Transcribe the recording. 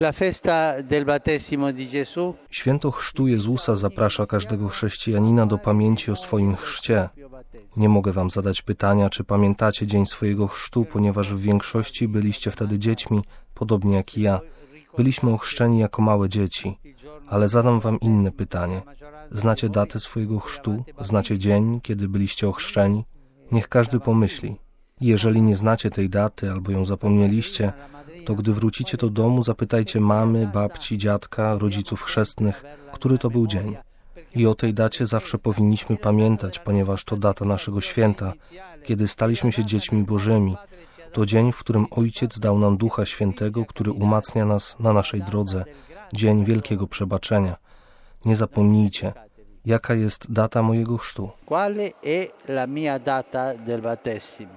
La festa del battesimo di Gesù. Święto chrztu Jezusa zaprasza każdego chrześcijanina do pamięci o swoim chrzcie. Nie mogę wam zadać pytania, czy pamiętacie dzień swojego chrztu, ponieważ w większości byliście wtedy dziećmi, podobnie jak i ja. Byliśmy ochrzczeni jako małe dzieci. Ale zadam wam inne pytanie. Znacie datę swojego chrztu? Znacie dzień, kiedy byliście ochrzczeni? Niech każdy pomyśli. Jeżeli nie znacie tej daty albo ją zapomnieliście, to gdy wrócicie do domu, zapytajcie mamy, babci, dziadka, rodziców chrzestnych, który to był dzień. I o tej dacie zawsze powinniśmy pamiętać, ponieważ to data naszego święta, kiedy staliśmy się dziećmi Bożymi. To dzień, w którym Ojciec dał nam Ducha Świętego, który umacnia nas na naszej drodze. Dzień wielkiego przebaczenia. Nie zapomnijcie, jaka jest data mojego chrztu. Quale è la mia data del battesimo?